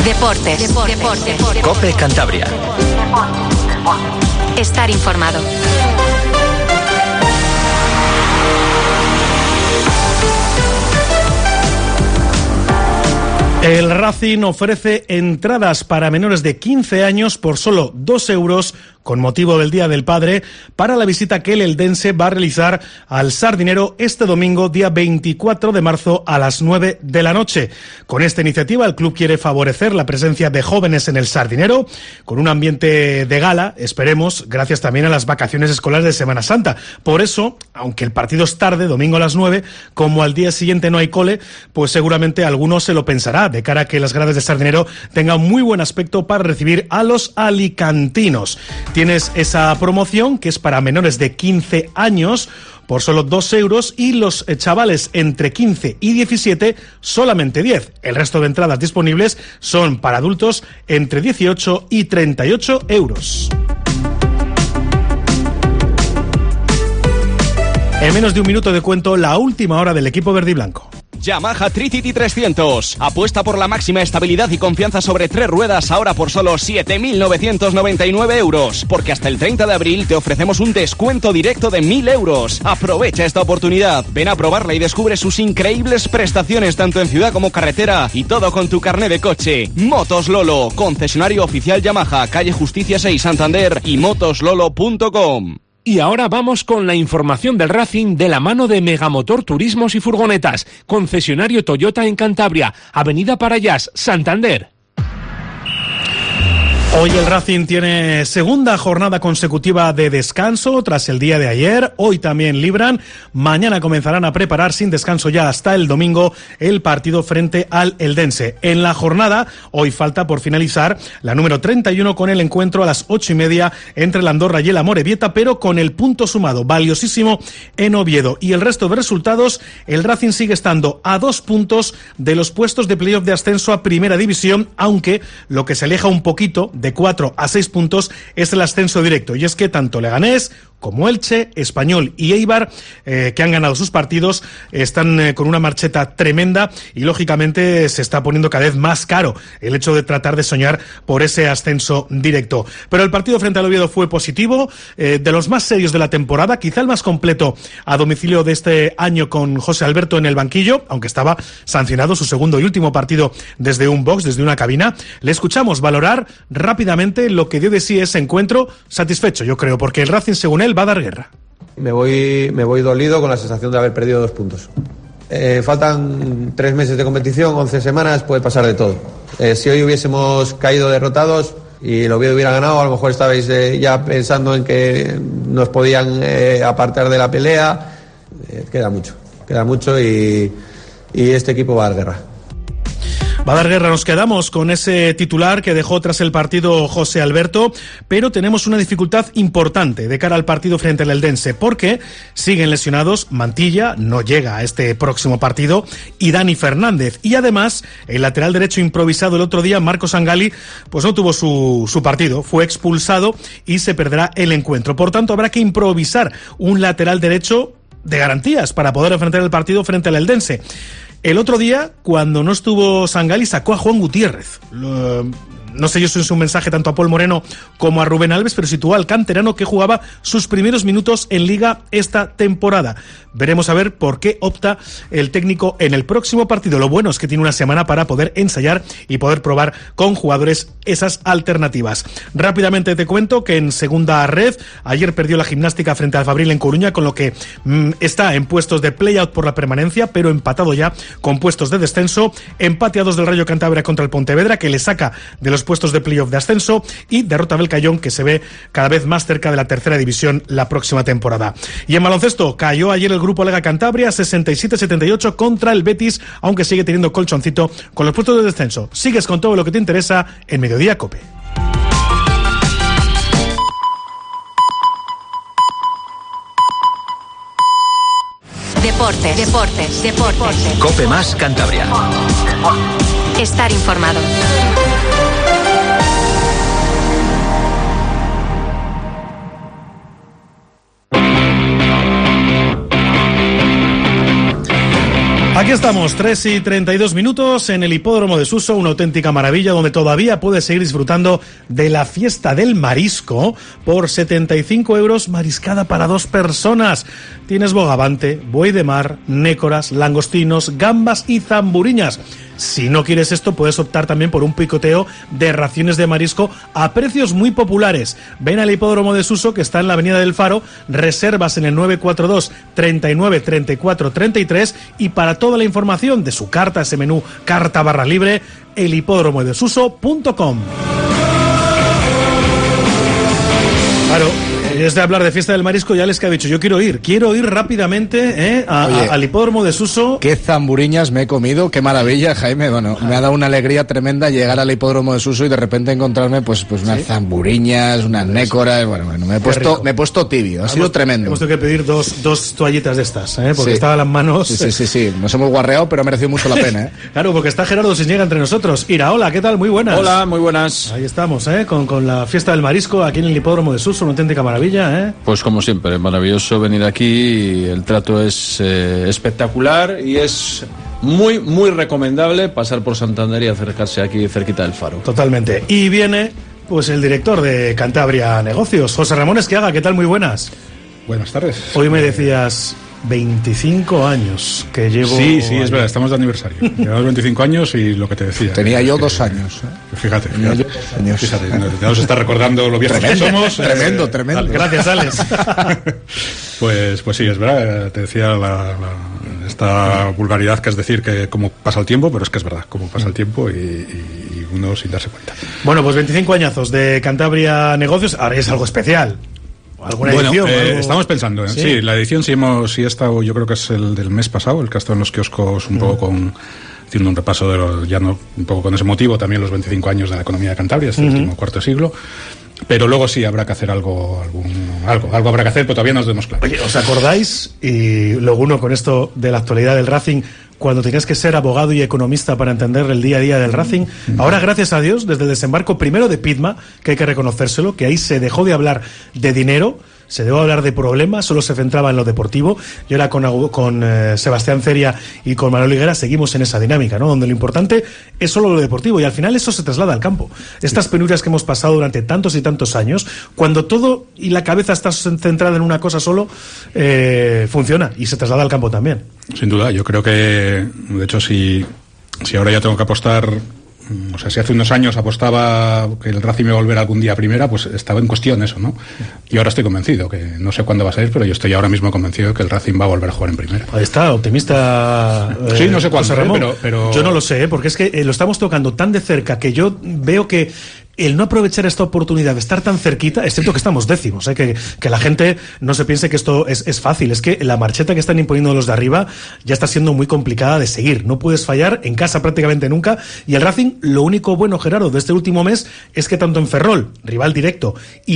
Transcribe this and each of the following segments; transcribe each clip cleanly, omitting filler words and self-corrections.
Deportes. COPE Cantabria. Estar informado. El Racing ofrece entradas para menores de 15 años por solo 2 euros con motivo del Día del Padre para la visita que el eldense va a realizar al Sardinero este domingo, día 24 de marzo a las 9 de la noche. Con esta iniciativa el club quiere favorecer la presencia de jóvenes en el Sardinero con un ambiente de gala, esperemos, gracias también a las vacaciones escolares de Semana Santa. Por eso, aunque el partido es tarde, domingo a las 9, como al día siguiente no hay cole, pues seguramente alguno se lo pensará de cara a que las gradas de Sardinero tengan muy buen aspecto para recibir a los alicantinos. Tienes esa promoción que es para menores de 15 años por solo 2 euros y los chavales entre 15 y 17 solamente 10. El resto de entradas disponibles son para adultos entre 18 y 38 euros. En menos de un minuto de cuento la última hora del equipo verde y blanco. Yamaha Tricity 300. Apuesta por la máxima estabilidad y confianza sobre 3 ruedas, ahora por solo 7.999 euros. Porque hasta el 30 de abril te ofrecemos un descuento directo de 1.000 euros. Aprovecha esta oportunidad. Ven a probarla y descubre sus increíbles prestaciones tanto en ciudad como carretera. Y todo con tu carné de coche. Motos Lolo, concesionario oficial Yamaha, calle Justicia 6, Santander y motoslolo.com. Y ahora vamos con la información del Racing de la mano de Megamotor Turismos y Furgonetas, concesionario Toyota en Cantabria, Avenida Parayas, Santander. Hoy el Racing tiene segunda jornada consecutiva de descanso tras el día de ayer. Hoy también libran. Mañana comenzarán a preparar sin descanso ya hasta el domingo el partido frente al eldense. En la jornada, hoy falta por finalizar la número 31 con el encuentro a las 8:30 entre la Andorra y el Amorebieta, pero con el punto sumado valiosísimo en Oviedo. Y el resto de resultados, el Racing sigue estando a 2 puntos de los puestos de playoff de ascenso a Primera División, aunque lo que se aleja un poquito de 4 a 6 puntos es el ascenso directo. Y es que tanto Leganés como Elche, Español y Eibar, que han ganado sus partidos, están con una marcheta tremenda y lógicamente se está poniendo cada vez más caro el hecho de tratar de soñar por ese ascenso directo. Pero el partido frente al Oviedo fue positivo, de los más serios de la temporada, quizá el más completo a domicilio de este año, con José Alberto en el banquillo, aunque estaba sancionado, su segundo y último partido desde un box, desde una cabina. Le escuchamos valorar rápidamente lo que dio de sí ese encuentro, satisfecho yo creo, porque el Racing, según él, va a dar guerra. Me voy dolido con la sensación de haber perdido 2 puntos. Faltan 3 meses de competición, 11 semanas, puede pasar de todo. Si hoy hubiésemos caído derrotados y el Oviedo hubiera ganado, a lo mejor estabais ya pensando en que nos podían apartar de la pelea. Queda mucho y este equipo va a dar guerra. Va a dar guerra, nos quedamos con ese titular que dejó tras el partido José Alberto, pero tenemos una dificultad importante de cara al partido frente al eldense, porque siguen lesionados Mantilla, no llega a este próximo partido, y Dani Fernández, y además el lateral derecho improvisado el otro día, Marcos Angali, pues no tuvo su partido, fue expulsado y se perderá el encuentro. Por tanto, habrá que improvisar un lateral derecho de garantías para poder enfrentar el partido frente al eldense. El otro día, cuando no estuvo Sangali, sacó a Juan Gutiérrez. No sé yo si es un mensaje tanto a Paul Moreno como a Rubén Alves, pero situó al canterano que jugaba sus primeros minutos en Liga esta temporada. Veremos a ver por qué opta el técnico en el próximo partido. Lo bueno es que tiene una semana para poder ensayar y poder probar con jugadores esas alternativas. Rápidamente te cuento que en segunda red, ayer perdió la Gimnástica frente al Fabril en Coruña, con lo que está en puestos de play-out por la permanencia, pero empatado ya con puestos de descenso. Empate a 2 del Rayo Cantabria contra el Pontevedra, que le saca de los puestos de playoff de ascenso, y derrota del Cayón, que se ve cada vez más cerca de la tercera división la próxima temporada. Y en baloncesto, cayó ayer el Grupo Lega Cantabria 67-78 contra el Betis, aunque sigue teniendo colchoncito con los puestos de descenso. Sigues con todo lo que te interesa en Mediodía COPE. Deportes. COPE más Cantabria. Estar informado. Aquí estamos, 3:32 en el Hipódromo de Suso, una auténtica maravilla donde todavía puedes seguir disfrutando de la fiesta del marisco por 75 euros mariscada para 2 personas. Tienes bogavante, buey de mar, nécoras, langostinos, gambas y zamburiñas. Si no quieres esto, puedes optar también por un picoteo de raciones de marisco a precios muy populares. Ven al Hipódromo de Suso, que está en la Avenida del Faro, reservas en el 942 39 34 33 y para toda la información de su carta, ese menú carta /libre, elhipódromodesuso.com. Claro, es de hablar de fiesta del marisco, ya les que ha dicho, yo quiero ir rápidamente al Hipódromo de Suso. Qué zamburiñas me he comido, qué maravilla, Jaime. Bueno, me ha dado una alegría tremenda llegar al Hipódromo de Suso y de repente encontrarme pues unas zamburiñas, unas nécoras. Bueno, me he puesto tibio, ha sido tremendo. Hemos tenido que pedir dos toallitas de estas, porque sí. estaban las manos. Sí, nos hemos guarreado, pero ha merecido mucho la pena, Claro, porque está Gerardo Sisniega entre nosotros. Ira, hola, ¿qué tal? Muy buenas. Hola, muy buenas. Ahí estamos, con la fiesta del marisco aquí en el Hipódromo de Suso, una auténtica maravilla. Pues como siempre, maravilloso venir aquí, el trato es espectacular y es muy, muy recomendable pasar por Santander y acercarse aquí cerquita del Faro. Totalmente. Y viene pues el director de Cantabria Negocios, José Ramón Esquiaga, ¿qué tal? Muy buenas. Buenas tardes. Hoy me decías 25 años que llevo... Sí, es verdad, estamos de aniversario. Llevamos 25 años y lo que te decía. Tenía yo 2 años. Fíjate, Fíjate, ya nos está recordando lo viejos que somos. Tremendo. Gracias, Alex. Pues sí, es verdad, te decía esta vulgaridad que es decir que cómo pasa el tiempo, pero es que es verdad, cómo pasa el tiempo y uno sin darse cuenta. Bueno, pues 25 añazos de Cantabria Negocios, ahora es algo especial. ¿Alguna edición? Estamos pensando, ¿Sí? La edición sí he estado, yo creo que es el del mes pasado, el que ha estado en los kioscos un poco haciendo un repaso de un poco con ese motivo, también los 25 años de la economía de Cantabria, este último cuarto siglo. Pero luego sí habrá que hacer algo habrá que hacer, pero todavía no nos vemos claro. Oye, ¿os acordáis? Y luego uno con esto de la actualidad del Racing, cuando tenías que ser abogado y economista para entender el día a día del Racing. Ahora, gracias a Dios, desde el desembarco primero de Pitma, que hay que reconocérselo, que ahí se dejó de hablar de dinero, se dejó de hablar de problemas, solo se centraba en lo deportivo. Y ahora con Sebastián Ceria y con Manuel Higuera seguimos en esa dinámica, ¿no? Donde lo importante es solo lo deportivo y al final eso se traslada al campo. Estas penurias que hemos pasado durante tantos y tantos años, cuando todo y la cabeza está centrada en una cosa solo, funciona y se traslada al campo también. Sin duda, yo creo que, de hecho, si ahora ya tengo que apostar, o sea, si hace unos años apostaba que el Racing iba a volver algún día a primera, pues estaba en cuestión eso, ¿no? Y ahora estoy convencido, que no sé cuándo va a ser, pero yo estoy ahora mismo convencido de que el Racing va a volver a jugar en primera. Ahí está, optimista. Sí, no sé cuándo, pero... Yo no lo sé, porque es que lo estamos tocando tan de cerca que yo veo que el no aprovechar esta oportunidad de estar tan cerquita, es cierto que estamos décimos, que la gente no se piense que esto es fácil, es que la marcheta que están imponiendo los de arriba ya está siendo muy complicada de seguir, no puedes fallar en casa prácticamente nunca, y el Racing, lo único bueno, Gerardo, de este último mes es que tanto en Ferrol, rival directo,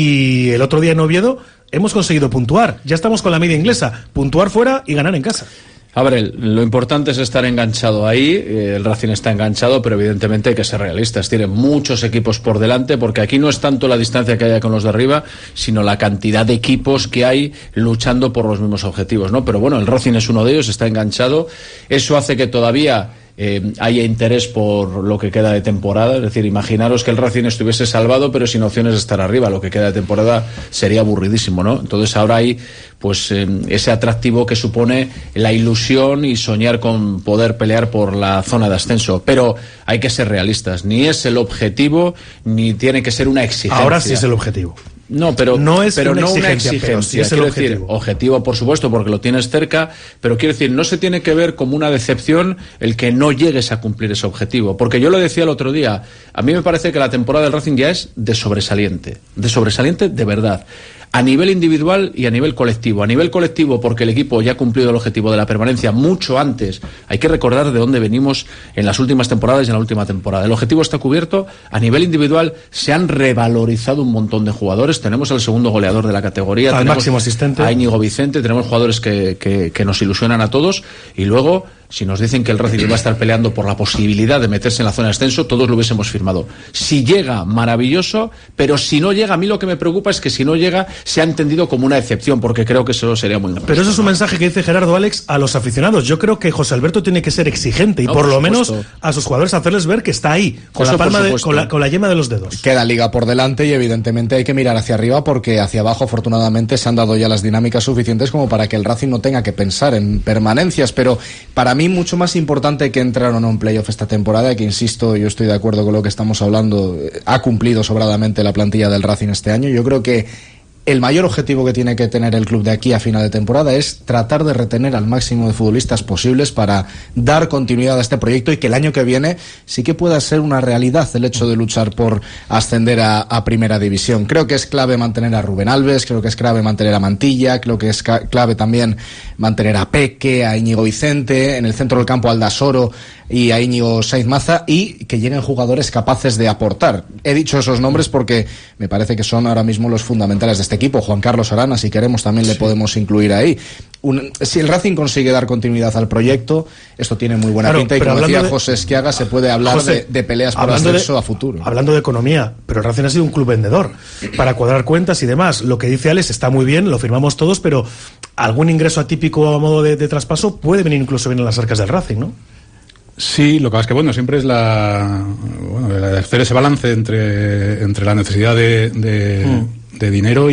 y el otro día en Oviedo, hemos conseguido puntuar, ya estamos con la media inglesa, puntuar fuera y ganar en casa. A ver, lo importante es estar enganchado ahí, el Racing está enganchado, pero evidentemente hay que ser realistas, tiene muchos equipos por delante, porque aquí no es tanto la distancia que haya con los de arriba, sino la cantidad de equipos que hay luchando por los mismos objetivos, ¿no? Pero bueno, el Racing es uno de ellos, está enganchado, eso hace que todavía haya interés por lo que queda de temporada, es decir, imaginaros que el Racing estuviese salvado pero sin opciones de estar arriba, lo que queda de temporada sería aburridísimo, ¿no? Entonces ahora hay pues ese atractivo que supone la ilusión y soñar con poder pelear por la zona de ascenso, pero hay que ser realistas, ni es el objetivo ni tiene que ser una exigencia. Ahora sí es el objetivo. No, pero no es pero una no exigencia, una exigencia. pero sí es el quiero objetivo. Decir, objetivo, por supuesto, porque lo tienes cerca, pero quiero decir, no se tiene que ver como una decepción el que no llegues a cumplir ese objetivo. Porque yo lo decía el otro día, a mí me parece que la temporada del Racing ya es de sobresaliente de verdad. A nivel individual y a nivel colectivo. A nivel colectivo porque el equipo ya ha cumplido el objetivo de la permanencia mucho antes. Hay que recordar de dónde venimos en las últimas temporadas y en la última temporada. El objetivo está cubierto. A nivel individual se han revalorizado un montón de jugadores. Tenemos al segundo goleador de la categoría. Al máximo asistente. A Íñigo Vicente. Tenemos jugadores que nos ilusionan a todos. Y luego si nos dicen que el Racing va a estar peleando por la posibilidad de meterse en la zona de ascenso, todos lo hubiésemos firmado. Si llega, maravilloso, pero si no llega, a mí lo que me preocupa es que si no llega, se ha entendido como una excepción, porque creo que eso sería muy injusto. Pero eso es un mensaje que dice Gerardo, Alex, a los aficionados. Yo creo que José Alberto tiene que ser exigente y por lo menos a sus jugadores hacerles ver que está ahí, con la palma con la yema de los dedos. Queda liga por delante y evidentemente hay que mirar hacia arriba, porque hacia abajo afortunadamente se han dado ya las dinámicas suficientes como para que el Racing no tenga que pensar en permanencias, pero para mí mucho más importante que entrar o no en playoff esta temporada, que insisto, yo estoy de acuerdo con lo que estamos hablando, ha cumplido sobradamente la plantilla del Racing este año. Yo creo que el mayor objetivo que tiene que tener el club de aquí a final de temporada es tratar de retener al máximo de futbolistas posibles para dar continuidad a este proyecto y que el año que viene sí que pueda ser una realidad el hecho de luchar por ascender a Primera División. Creo que es clave mantener a Rubén Alves, creo que es clave mantener a Mantilla, creo que es clave también mantener a Peque, a Íñigo Vicente, en el centro del campo a Aldasoro y a Íñigo Saiz Maza, y que lleguen jugadores capaces de aportar. He dicho esos nombres porque me parece que son ahora mismo los fundamentales de este equipo. Juan Carlos Arana, si queremos, también le podemos incluir ahí. Si el Racing consigue dar continuidad al proyecto, esto tiene muy buena pinta, y como decía José Esquiaga, se puede hablar de peleas por ascenso a futuro. Hablando de economía, pero el Racing ha sido un club vendedor para cuadrar cuentas y demás. Lo que dice Alex está muy bien, lo firmamos todos, pero algún ingreso atípico a modo de traspaso puede venir incluso bien en las arcas del Racing, ¿no? Sí, lo que pasa es que siempre es hacer ese balance entre la necesidad de dinero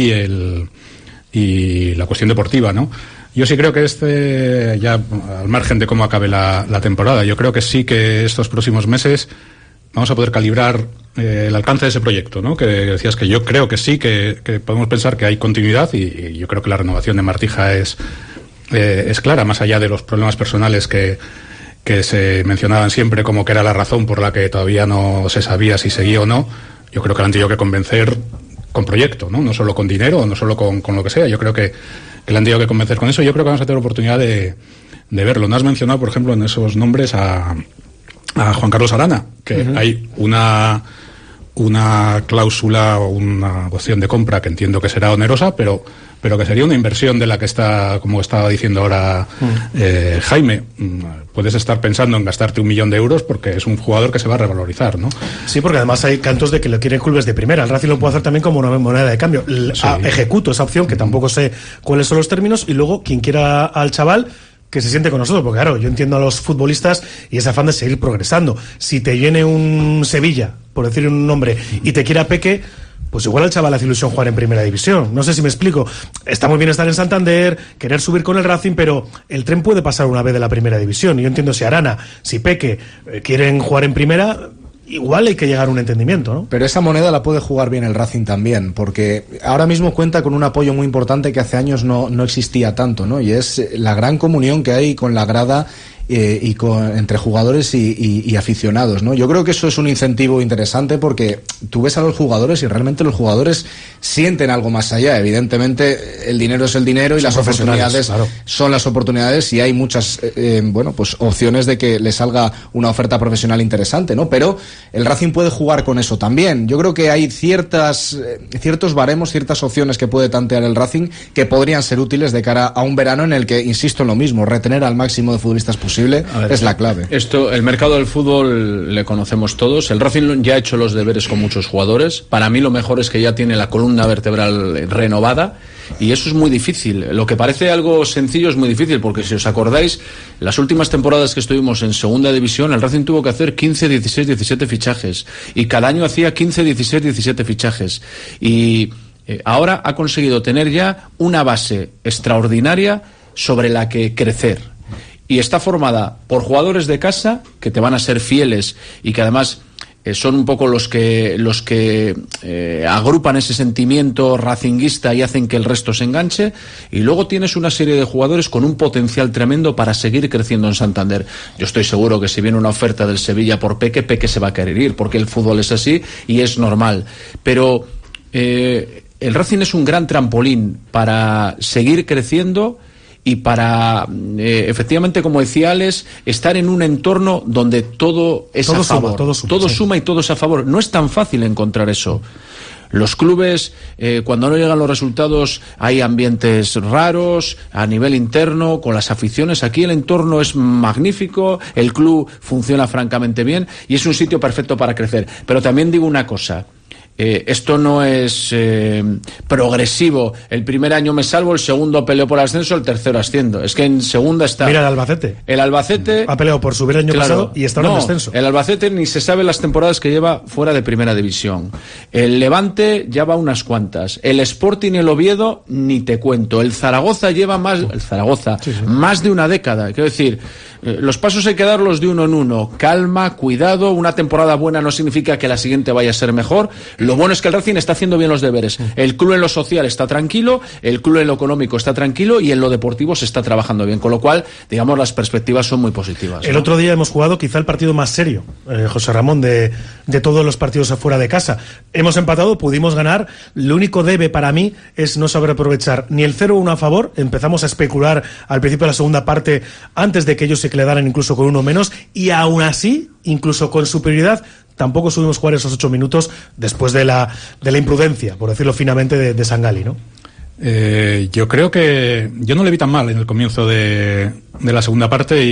y la cuestión deportiva, ¿no? Yo sí creo que ya al margen de cómo acabe la temporada, yo creo que sí que estos próximos meses vamos a poder calibrar el alcance de ese proyecto, ¿no? Que decías que yo creo que sí, que podemos pensar que hay continuidad, y yo creo que la renovación de Martija es clara, más allá de los problemas personales que se mencionaban siempre como que era la razón por la que todavía no se sabía si seguía o no. Yo creo que la han tenido que convencer con proyecto, ¿no? Solo con dinero, no solo con lo que sea. Yo creo que le han tenido que convencer con eso. Yo creo que vamos a tener oportunidad de verlo. No has mencionado, por ejemplo, en esos nombres a Juan Carlos Arana, que hay una cláusula o una opción de compra que entiendo que será onerosa, pero que sería una inversión de la que está, como estaba diciendo ahora Jaime. Puedes estar pensando en gastarte 1 millón de euros porque es un jugador que se va a revalorizar, ¿no? Sí, porque además hay cantos de que lo quieren clubes de primera. El Racing lo puede hacer también como una moneda de cambio. Ejecuto esa opción, que tampoco sé cuáles son los términos, y luego quien quiera al chaval que se siente con nosotros, porque claro, yo entiendo a los futbolistas y ese afán de seguir progresando. Si te viene un Sevilla, por decir un nombre, y te quiera Peque, pues igual al chaval hace ilusión jugar en Primera División. No sé si me explico. Está muy bien estar en Santander, querer subir con el Racing, pero el tren puede pasar una vez de la Primera División. Y yo entiendo si Arana, si Peque quieren jugar en Primera, igual hay que llegar a un entendimiento, ¿no? Pero esa moneda la puede jugar bien el Racing también, porque ahora mismo cuenta con un apoyo muy importante que hace años no existía tanto, ¿no? Y es la gran comunión que hay con la grada entre jugadores y aficionados, ¿no? Yo creo que eso es un incentivo interesante, porque tú ves a los jugadores y realmente los jugadores sienten algo más allá. Evidentemente el dinero es el dinero y las oportunidades son las oportunidades, y hay muchas opciones de que le salga una oferta profesional interesante, ¿no? Pero el Racing puede jugar con eso también. Yo creo que hay ciertos baremos, ciertas opciones que puede tantear el Racing que podrían ser útiles de cara a un verano en el que, insisto en lo mismo, retener al máximo de futbolistas posible es la clave. El mercado del fútbol le conocemos todos. El Racing ya ha hecho los deberes con muchos jugadores. Para mí lo mejor es que ya tiene la columna vertebral renovada, y eso es muy difícil. Lo que parece algo sencillo es muy difícil, porque si os acordáis, las últimas temporadas que estuvimos en Segunda División, el Racing tuvo que hacer 15, 16, 17 fichajes, y cada año hacía 15, 16, 17 fichajes, y ahora ha conseguido tener ya una base extraordinaria sobre la que crecer. Y está formada por jugadores de casa que te van a ser fieles y que además son un poco los que agrupan ese sentimiento racinguista y hacen que el resto se enganche. Y luego tienes una serie de jugadores con un potencial tremendo para seguir creciendo en Santander. Yo estoy seguro que si viene una oferta del Sevilla por Peque se va a querer ir, porque el fútbol es así y es normal. Pero el Racing es un gran trampolín para seguir creciendo y para, efectivamente, como decía Alex, estar en un entorno donde todo es a favor. Todo suma y todo es a favor. No es tan fácil encontrar eso. Los clubes, cuando no llegan los resultados, hay ambientes raros a nivel interno, con las aficiones. Aquí el entorno es magnífico, el club funciona francamente bien y es un sitio perfecto para crecer. Pero también digo una cosa. Esto no es progresivo. El primer año me salvo, el segundo peleo por el ascenso, el tercero asciendo. Es que en segunda está... Mira el Albacete. El Albacete... Ha peleado por subir el año pasado y está en descenso. El Albacete ni se sabe las temporadas que lleva fuera de primera división. El Levante ya va unas cuantas. El Sporting y el Oviedo ni te cuento. El Zaragoza lleva más... El Zaragoza, más de una década. Quiero decir... Los pasos hay que darlos de uno en uno. Calma, cuidado. Una temporada buena no significa que la siguiente vaya a ser mejor. Lo bueno es que el Racing está haciendo bien los deberes. El club en lo social está tranquilo, el club en lo económico está tranquilo y en lo deportivo se está trabajando bien. Con lo cual, digamos, las perspectivas son muy positivas, ¿no? El otro día hemos jugado quizá el partido más serio, José Ramón, de todos los partidos afuera de casa. Hemos empatado, pudimos ganar. Lo único debe para mí es no saber aprovechar ni el 0-1 a favor. Empezamos a especular al principio de la segunda parte antes de que ellos se quedaran incluso con uno menos, y aún así, incluso con superioridad, tampoco subimos jugar esos 8 minutos después de la imprudencia, por decirlo finamente, de Sangali, ¿no? Yo creo que yo no le vi tan mal en el comienzo de la segunda parte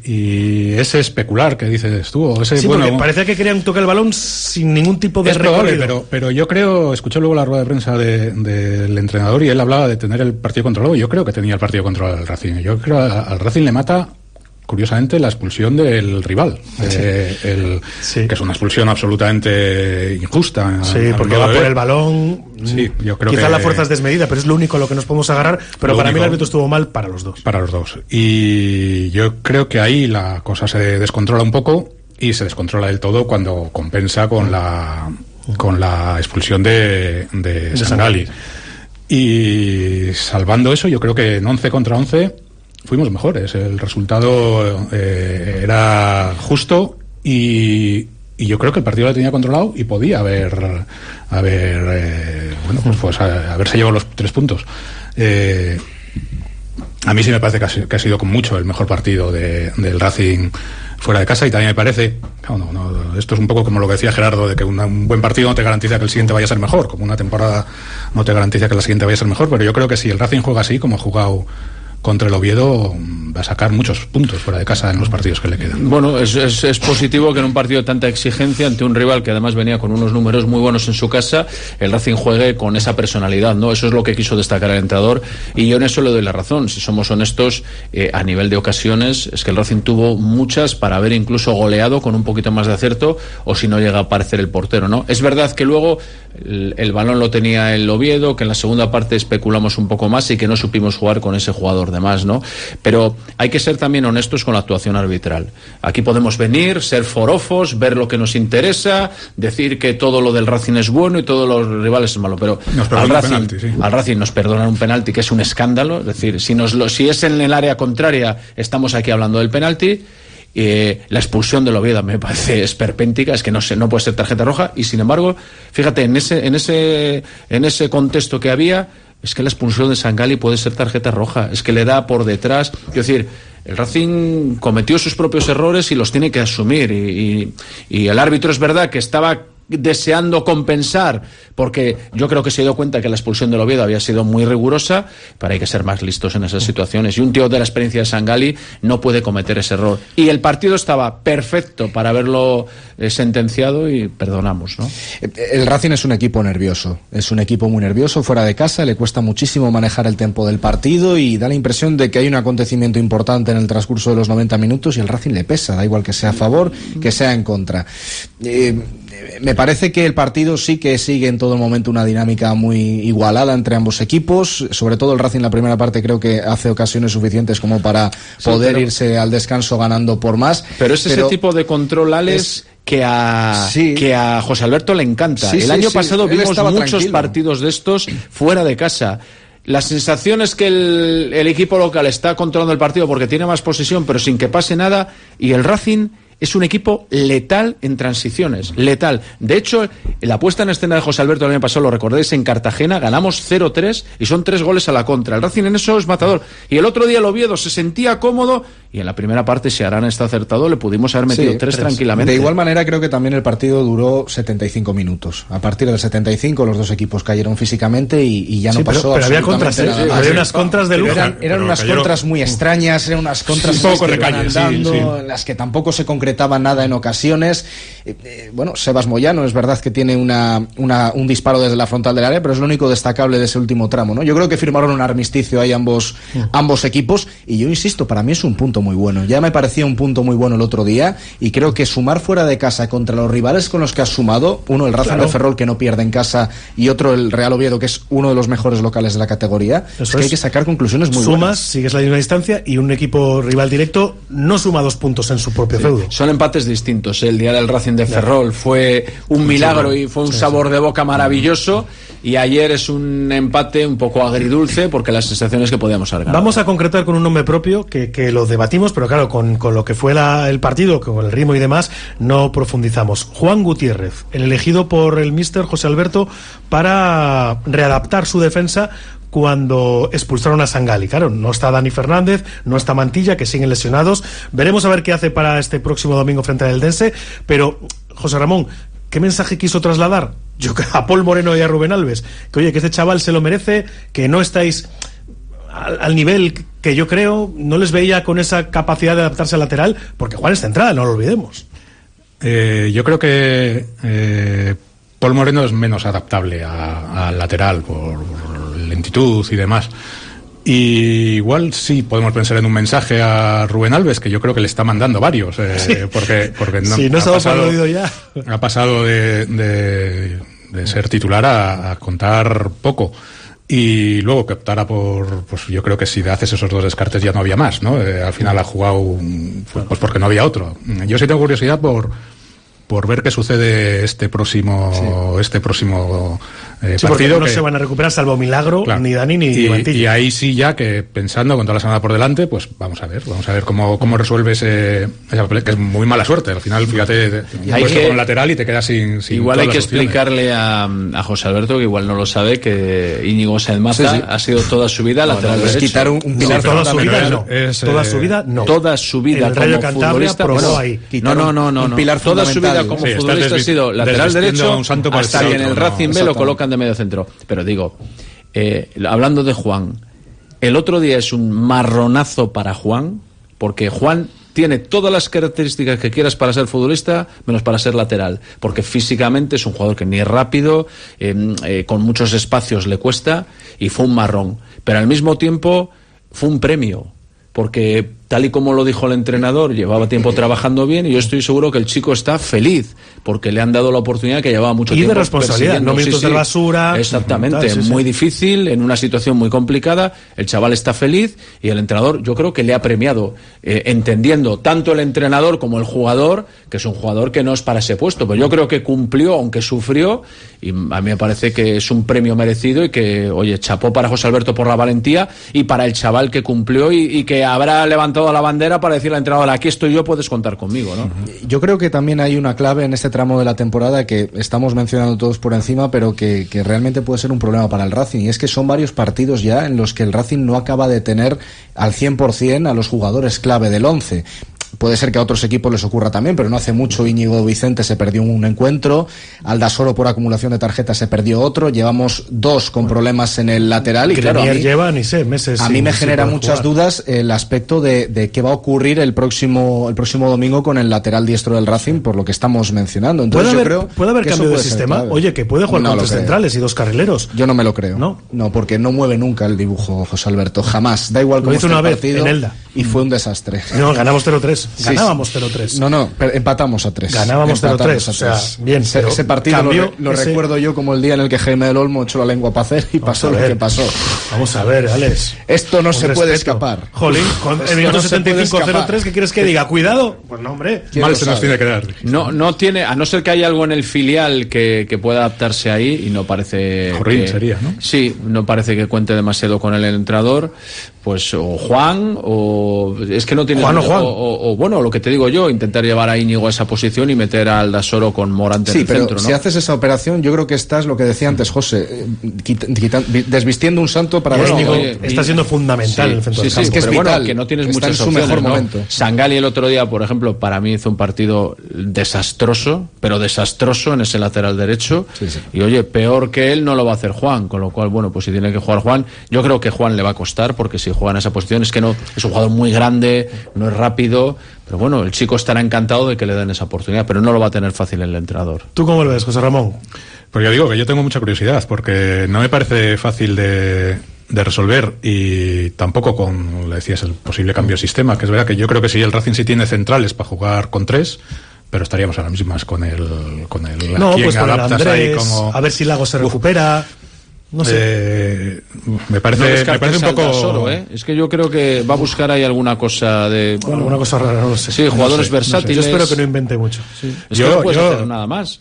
y ese especular que dices tú, o ese, sí, bueno, porque parecía que querían tocar el balón sin ningún tipo de recorrido. Pero yo creo, escuché luego la rueda de prensa del entrenador y él hablaba de tener el partido controlado. Yo creo que tenía el partido controlado el Racing. Yo creo que al Racing le mata, curiosamente, la expulsión del rival, que es una expulsión absolutamente injusta. Sí, porque va por el balón. Sí, yo creo quizá la fuerza es desmedida, pero es lo único a lo que nos podemos agarrar. Pero para mí el árbitro estuvo mal para los dos. Para los dos. Y yo creo que ahí la cosa se descontrola un poco y se descontrola del todo cuando compensa con la expulsión de Sangali. Y salvando eso, yo creo que en 11 contra 11 fuimos mejores. El resultado era justo y yo creo que el partido lo tenía controlado y podía haberse llevado los 3 puntos. A mí sí me parece que ha sido con mucho el mejor partido del Racing fuera de casa, y también me parece, esto es un poco como lo que decía Gerardo, de que un buen partido no te garantiza que el siguiente vaya a ser mejor, como una temporada no te garantiza que la siguiente vaya a ser mejor, pero yo creo que si el Racing juega así, como ha jugado contra el Oviedo, va a sacar muchos puntos fuera de casa en los partidos que le quedan. Bueno, es positivo que en un partido de tanta exigencia ante un rival que además venía con unos números muy buenos en su casa, el Racing juegue con esa personalidad, ¿no? Eso es lo que quiso destacar el entrenador y yo en eso le doy la razón. Si somos honestos, a nivel de ocasiones, es que el Racing tuvo muchas para haber incluso goleado con un poquito más de acierto, o si no llega a aparecer el portero, ¿no? Es verdad que luego el balón lo tenía el Oviedo, que en la segunda parte especulamos un poco más y que no supimos jugar con ese jugador de más, ¿no? Pero hay que ser también honestos con la actuación arbitral. Aquí podemos venir, ser forofos, ver lo que nos interesa, decir que todo lo del Racing es bueno y todos los rivales es malo, pero al Racing nos perdonan un penalti que es un escándalo. Es decir, si es en el área contraria, estamos aquí hablando del penalti. La expulsión del Oviedo me parece esperpéntica, es que no puede ser tarjeta roja, y sin embargo, fíjate, en ese contexto que había, es que la expulsión de Sangali puede ser tarjeta roja, es que le da por detrás. Es decir, el Racing cometió sus propios errores y los tiene que asumir, y el árbitro es verdad que estaba deseando compensar, porque yo creo que se dio cuenta que la expulsión del Oviedo había sido muy rigurosa, pero hay que ser más listos en esas situaciones, y un tío de la experiencia de Sangali no puede cometer ese error, y el partido estaba perfecto para haberlo sentenciado y perdonamos, ¿no? El Racing es un equipo nervioso, es un equipo muy nervioso fuera de casa, le cuesta muchísimo manejar el tempo del partido y da la impresión de que hay un acontecimiento importante en el transcurso de los 90 minutos y el Racing le pesa, da igual que sea a favor que sea en contra. Me parece que el partido sí que sigue en todo el momento una dinámica muy igualada entre ambos equipos, sobre todo el Racing en la primera parte creo que hace ocasiones suficientes como para poder irse al descanso ganando por más. Pero es ese tipo de control, Alex, que a José Alberto le encanta. El año pasado vimos muchos partidos de estos fuera de casa. La sensación es que el equipo local está controlando el partido porque tiene más posesión, pero sin que pase nada, y el Racing es un equipo letal en transiciones, letal. De hecho, la puesta en escena de José Alberto el año pasado, lo recordáis, en Cartagena, ganamos 0-3 y son 3 goles a la contra. El Racing en eso es matador. Y el otro día el Oviedo se sentía cómodo y en la primera parte, si Arana está acertado, le pudimos haber metido 3 tranquilamente. De igual manera, creo que también el partido duró 75 minutos. A partir del 75 los dos equipos cayeron físicamente y ya no pasó pero había contras, había unas contras de lujo. Eran unas contras muy extrañas, eran unas contras en las que tampoco se concretaba nada en ocasiones. Bueno, Sebas Moyano es verdad que tiene un disparo desde la frontal del área, pero es lo único destacable de ese último tramo, ¿no? Yo creo que firmaron un armisticio ahí ambos equipos, y yo insisto, para mí es un punto muy bueno. Ya me parecía un punto muy bueno el otro día, y creo que sumar fuera de casa contra los rivales con los que has sumado, uno el Racing de Ferrol, que no pierde en casa, y otro el Real Oviedo, que es uno de los mejores locales de la categoría, es que hay que sacar conclusiones muy buenas. Sumas, sigues la misma distancia, y un equipo rival directo no suma 2 puntos en su propio feudo. Son empates distintos. El día del Racing de Ferrol fue un milagro y fue un sabor de boca maravilloso, y ayer es un empate un poco agridulce, porque las sensaciones que podíamos haber ganado. Vamos a concretar con un nombre propio que lo debatimos, pero claro, con lo que fue el partido, con el ritmo y demás, no profundizamos. Juan Gutiérrez, el elegido por el míster José Alberto para readaptar su defensa cuando expulsaron a Sangali. Claro, no está Dani Fernández, no está Mantilla, que siguen lesionados. Veremos a ver qué hace para este próximo domingo frente al Eldense, pero José Ramón, ¿qué mensaje quiso trasladar? Yo a Paul Moreno y a Rubén Alves, que oye, que este chaval se lo merece, que no estáis al nivel que yo creo, no les veía con esa capacidad de adaptarse al lateral, porque Juan es central, no lo olvidemos. Yo creo que Paul Moreno es menos adaptable al lateral por lentitud y demás. Y igual sí podemos pensar en un mensaje a Rubén Alves, que yo creo que le está mandando varios, porque no ha pasado de ser titular a contar poco. Y luego que optara pues yo creo que si haces esos 2 descartes ya no había más, ¿no? Al final ha jugado pues porque no había otro. Yo sí tengo curiosidad por ver qué sucede este próximo partido. No se van a recuperar salvo milagro, claro, ni Dani ni Mantilla. Y ahí sí, ya que pensando con toda la semana por delante, pues vamos a ver cómo resuelve ese papel, que es muy mala suerte. Al final, fíjate, puedes con un lateral y te quedas sin igual hay que explicarle a José Alberto, que igual no lo sabe, que Íñigo Sáenz Maza ha sido toda su vida lateral derecho. Quitar un pilar toda su vida no. Toda su vida no. Toda su vida como futbolista ahí. No. Pilar toda su vida como futbolista ha sido lateral derecho, hasta que en el Racing B lo colocan de medio centro. Pero digo, hablando de Juan, el otro día es un marronazo para Juan, porque Juan tiene todas las características que quieras para ser futbolista, menos para ser lateral, porque físicamente es un jugador que ni es rápido, con muchos espacios le cuesta, y fue un marrón. Pero al mismo tiempo fue un premio, porque tal y como lo dijo el entrenador, llevaba tiempo trabajando bien, y yo estoy seguro que el chico está feliz porque le han dado la oportunidad que llevaba mucho tiempo. Y de responsabilidad, no minutos de basura. Exactamente, muy difícil, en una situación muy complicada. El chaval está feliz y el entrenador yo creo que le ha premiado, entendiendo tanto el entrenador como el jugador que es un jugador que no es para ese puesto. Pero yo creo que cumplió, aunque sufrió, y a mí me parece que es un premio merecido, y que, oye, chapó para José Alberto por la valentía, y para el chaval que cumplió y que habrá levantado la bandera para decirle al entrenador: aquí estoy yo, puedes contar conmigo, ¿no? Yo creo que también hay una clave en este tramo de la temporada que estamos mencionando todos por encima, pero que realmente puede ser un problema para el Racing, y es que son varios partidos ya en los que el Racing no acaba de tener al 100% a los jugadores clave del 11. Puede ser que a otros equipos les ocurra también, pero no hace mucho Íñigo Vicente se perdió un encuentro, Aldasoro por acumulación de tarjetas se perdió otro, llevamos 2 con problemas en el lateral, y claro, lleva meses. A mí me genera muchas dudas el aspecto de qué va a ocurrir el próximo domingo con el lateral diestro del Racing, por lo que estamos mencionando. Entonces ¿Puede haber cambio de sistema? Oye, que puede jugar con 3 centrales y 2 carrileros. Yo no me lo creo. No, porque no mueve nunca el dibujo José Alberto, jamás. Da igual cómo esté el partido, en Elda. Y fue un desastre. No, ganamos 0-3. Ganábamos 0-3. No, empatamos a 3. Ganábamos 0-3. O sea, bien. Ese partido lo recuerdo yo como el día en el que Jaime del Olmo echó la lengua para hacer y pasó lo que pasó. Vamos a ver, Alex. Esto no se puede escapar. Jolín, con el minuto 75-0-3, ¿qué quieres que diga? Cuidado. Pues no, hombre. Mal se nos tiene que dar. No tiene, a no ser que haya algo en el filial que pueda adaptarse ahí, y no parece. Jorrín sería, ¿no? Sí, no parece que cuente demasiado con el entrenador. pues o Juan, o es que no tienes Juan o Juan. O bueno, lo que te digo yo, intentar llevar a Íñigo a esa posición y meter a Aldasoro con Morante en el centro, ¿no? Si haces esa operación, yo creo que estás, lo que decía antes José, desvistiendo un santo para ver Íñigo está siendo fundamental en el centro del campo. Es que es pero vital, bueno, que no tienes está muchas en su opciones, mejor ¿no? momento. Sangali el otro día, por ejemplo, para mí hizo un partido desastroso, pero desastroso en ese lateral derecho. Y oye, peor que él no lo va a hacer Juan, con lo cual, bueno, pues si tiene que jugar Juan, yo creo que Juan le va a costar, porque si juega en esa posición es que no, es un jugador muy grande, no es rápido, pero bueno, el chico estará encantado de que le den esa oportunidad, pero no lo va a tener fácil el entrenador. ¿Tú cómo lo ves, José Ramón? Pues yo digo que yo tengo mucha curiosidad, porque no me parece fácil de resolver, y tampoco con, le decías, el posible cambio de sistema, que es verdad que yo creo que sí, el Racing sí tiene centrales para jugar con 3, pero estaríamos ahora mismas con el no, ¿quién pues con el adaptas Andrés, ahí como... a ver si Lago se recupera. No sé. Me parece un poco... Aldasoro, ¿eh? Es que yo creo que va a buscar ahí alguna cosa de... Bueno, alguna cosa rara, no lo sé. Sí, jugadores versátiles. Yo espero que no invente mucho. Sí. Es que no puedes hacer nada más.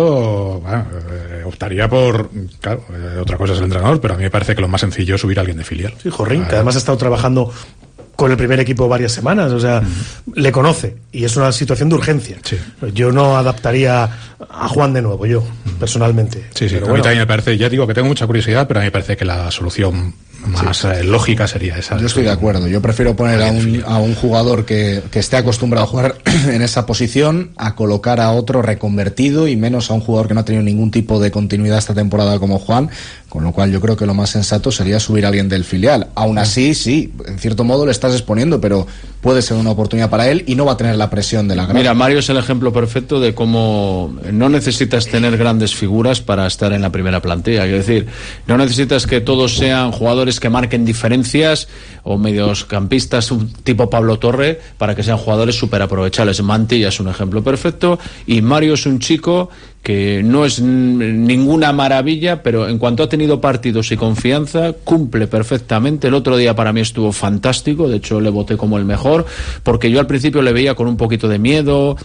Yo optaría por... Claro, otra cosa es el entrenador, pero a mí me parece que lo más sencillo es subir a alguien de filial. Sí, Jorrín, que además ha estado trabajando con el primer equipo varias semanas, o sea, le conoce, y es una situación de urgencia. Sí. Yo no adaptaría a Juan de nuevo, yo, personalmente. Sí, pero a mí también me parece, ya digo que tengo mucha curiosidad, pero a mí me parece que la solución más lógica sería esa. Yo estoy de acuerdo, yo prefiero poner a un jugador que esté acostumbrado a jugar en esa posición, a colocar a otro reconvertido, y menos a un jugador que no ha tenido ningún tipo de continuidad esta temporada como Juan, con lo cual yo creo que lo más sensato sería subir a alguien del filial. Aún así, sí, en cierto modo le estás exponiendo, pero puede ser una oportunidad para él y no va a tener la presión de la grada. Mira, Mario es el ejemplo perfecto de cómo no necesitas tener grandes figuras para estar en la primera plantilla. Es decir, no necesitas que todos sean jugadores que marquen diferencias o mediocampistas tipo Pablo Torre para que sean jugadores súper aprovechables. Mantilla es un ejemplo perfecto, y Mario es un chico que no es ninguna maravilla, pero en cuanto ha tenido partidos y confianza, cumple perfectamente. El otro día para mí estuvo fantástico, de hecho le voté como el mejor, porque yo al principio le veía con un poquito de miedo,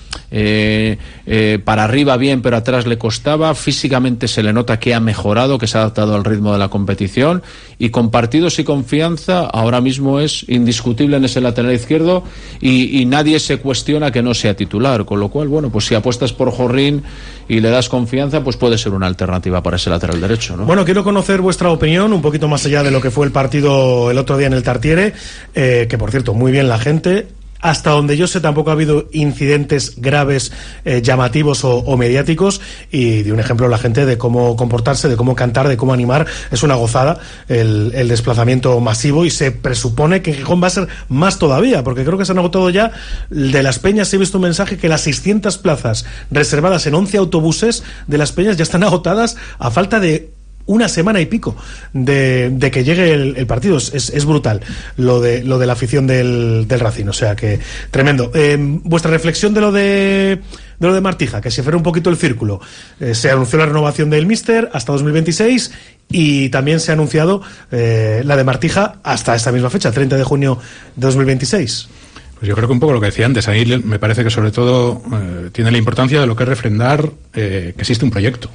para arriba bien, pero atrás le costaba. Físicamente se le nota que ha mejorado, que se ha adaptado al ritmo de la competición, y con partidos y confianza ahora mismo es indiscutible en ese lateral izquierdo, y nadie se cuestiona que no sea titular, con lo cual, bueno, pues si apuestas por Jorrín y le das confianza, pues puede ser una alternativa para ese lateral derecho, ¿no? Bueno, quiero conocer vuestra opinión un poquito más allá de lo que fue el partido el otro día en el Tartiere, que por cierto, muy bien la gente. Hasta donde yo sé, tampoco ha habido incidentes graves, llamativos o mediáticos, y de un ejemplo la gente de cómo comportarse, de cómo cantar, de cómo animar. Es una gozada el desplazamiento masivo, y se presupone que en Gijón va a ser más todavía, porque creo que se han agotado ya. De Las Peñas he visto un mensaje que las 600 plazas reservadas en 11 autobuses de Las Peñas ya están agotadas a falta de una semana y pico de que llegue el partido. Es brutal lo de la afición del Racing, o sea que tremendo. Vuestra reflexión de lo de Martija, que se cierra un poquito el círculo. Se anunció la renovación del míster hasta 2026, y también se ha anunciado la de Martija hasta esta misma fecha, 30 de junio de 2026. Pues yo creo que un poco lo que decía antes, ahí me parece que sobre todo tiene la importancia de lo que es refrendar que existe un proyecto.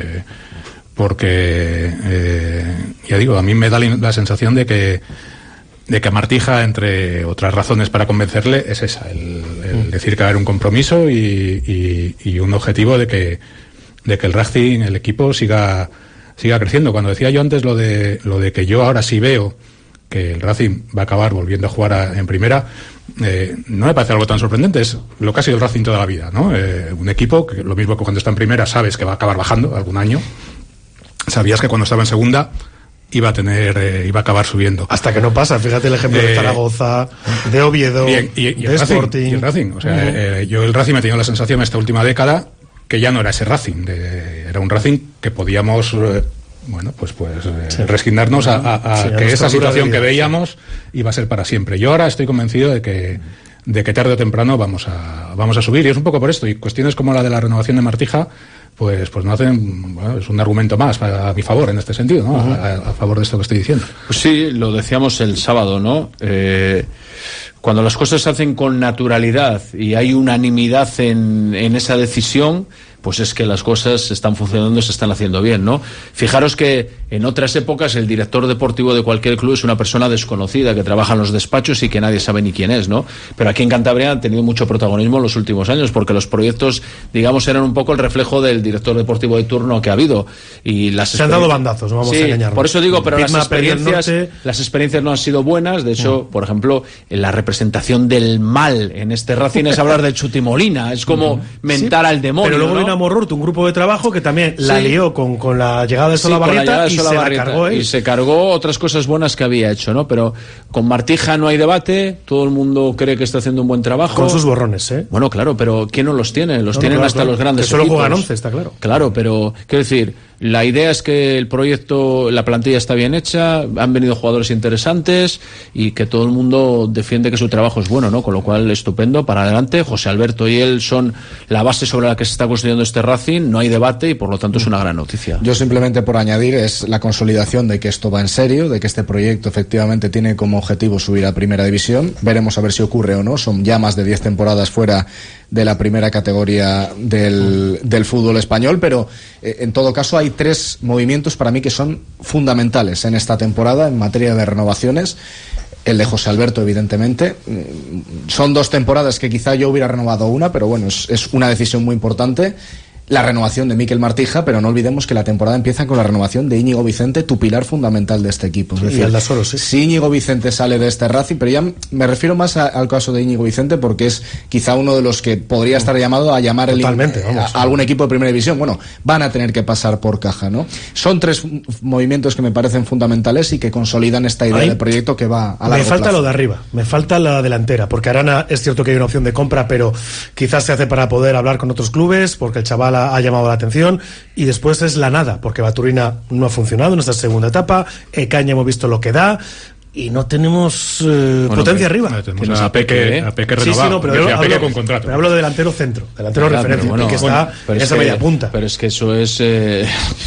Porque, ya digo, a mí me da la sensación de que Martija, entre otras razones para convencerle, es esa, el decir que va a haber un compromiso y un objetivo de que el Racing, el equipo, siga creciendo. Cuando decía yo antes lo de que yo ahora sí veo que el Racing va a acabar volviendo a jugar en primera, no me parece algo tan sorprendente. Es lo que ha sido el Racing toda la vida, ¿no? Un equipo que, lo mismo que cuando está en primera, sabes que va a acabar bajando algún año. Sabías que cuando estaba en segunda iba a acabar subiendo. Hasta que no pasa, fíjate el ejemplo de Zaragoza, de Oviedo, de Sporting. Y el Racing, o sea, yo el Racing me he tenido la sensación esta última década que ya no era ese Racing, era un Racing que podíamos, resignarnos a que esa situación que veíamos iba a ser para siempre. Yo ahora estoy convencido de que tarde o temprano vamos a subir, y es un poco por esto, y cuestiones como la de la renovación de Martija pues no hacen, es un argumento más a mi favor en este sentido, ¿no? A favor de esto que estoy diciendo. Pues sí, lo decíamos el sábado, ¿no? Cuando las cosas se hacen con naturalidad y hay unanimidad en esa decisión, pues es que las cosas están funcionando y se están haciendo bien, ¿no? Fijaros que en otras épocas el director deportivo de cualquier club es una persona desconocida que trabaja en los despachos y que nadie sabe ni quién es, ¿no? Pero aquí en Cantabria han tenido mucho protagonismo en los últimos años porque los proyectos, digamos, eran un poco el reflejo del director deportivo de turno que ha habido. Y se han dado bandazos, no vamos a engañarnos. Por eso digo, pero las experiencias no han sido buenas. De hecho, por ejemplo, la representación del mal en este Racing es hablar de Chutimolina, es como mentar al demonio. Pero luego ¿no? vino a Morrut, un grupo de trabajo que también la lió con la llegada de Solabarrieta y se la cargó él. Y se cargó otras cosas buenas que había hecho, ¿no? Pero con Martija no hay debate, todo el mundo cree que está haciendo un buen trabajo. Con sus borrones, ¿eh? Bueno, claro, pero ¿quién no los tiene? Los tienen hasta los grandes que solo equipos. Juegan 11, está claro. Claro, pero quiero decir, la idea es que el proyecto, la plantilla está bien hecha, han venido jugadores interesantes y que todo el mundo defiende que su trabajo es bueno, ¿no? Con lo cual, estupendo, para adelante. José Alberto y él son la base sobre la que se está construyendo este Racing, no hay debate y por lo tanto es una gran noticia. Yo simplemente por añadir es la consolidación de que esto va en serio, de que este proyecto efectivamente tiene como objetivo subir a Primera División. Veremos a ver si ocurre o no, son ya más de 10 temporadas fuera de la primera categoría del fútbol español, pero en todo caso hay 3 movimientos para mí que son fundamentales en esta temporada en materia de renovaciones. El de José Alberto, evidentemente. Son 2 temporadas que quizá yo hubiera renovado una, pero bueno, es una decisión muy importante. La renovación de Mikel Martija, pero no olvidemos que la temporada empieza con la renovación de Íñigo Vicente, tu pilar fundamental de este equipo. Es decir, si Íñigo Vicente sale de este Racing, pero ya me refiero más al caso de Íñigo Vicente porque es quizá uno de los que podría estar llamado a llamar a algún equipo de Primera División. Bueno, van a tener que pasar por caja, ¿no? Son 3 movimientos que me parecen fundamentales y que consolidan esta idea de proyecto que va a largo plazo. Me falta lo de arriba, me falta la delantera, porque Arana es cierto que hay una opción de compra, pero quizás se hace para poder hablar con otros clubes, porque el chaval ha llamado la atención, y después es la nada, porque Baturina no ha funcionado en esta segunda etapa, Caña hemos visto lo que da, y no tenemos potencia arriba. Tenemos a Peque renovado, pero a Peque con contrato. Pero hablo de delantero centro, delantero referencia, que está en esa media punta. Pero es que eso es ese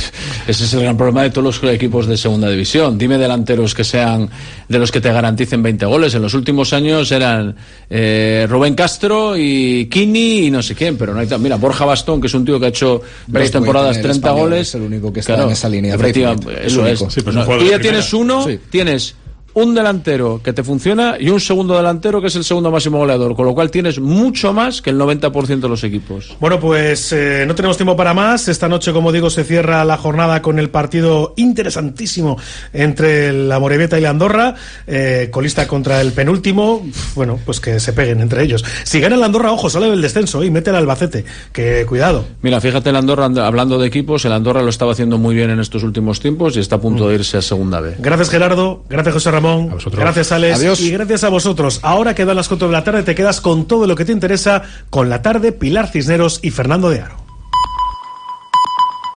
es el gran problema de todos los equipos de segunda división. Dime delanteros que sean de los que te garanticen 20 goles. En los últimos años eran Rubén Castro y Kini y no sé quién, pero no hay mira, Borja Bastón, que es un tío que ha hecho 2 temporadas 30 goles. Es el único que está en esa línea. Eso es. Sí, pues tú ya tienes uno, tienes un delantero que te funciona y un segundo delantero que es el segundo máximo goleador, con lo cual tienes mucho más que el 90% de los equipos. Bueno, pues no tenemos tiempo para más. Esta noche, como digo, se cierra la jornada con el partido interesantísimo entre la Amorebieta y la Andorra, colista contra el penúltimo. Bueno, pues que se peguen entre ellos. Si gana la Andorra, ojo, sale del descenso y mete al Albacete, que cuidado. Mira, fíjate, el Andorra, hablando de equipos, el Andorra lo estaba haciendo muy bien en estos últimos tiempos y está a punto de irse a segunda B. Gracias, Gerardo. Gracias, José Ramón. Gracias, Alex. Adiós. Y gracias a vosotros. Ahora que dan las 4 de la tarde, te quedas con todo lo que te interesa con La Tarde, Pilar Cisneros y Fernando de Aro.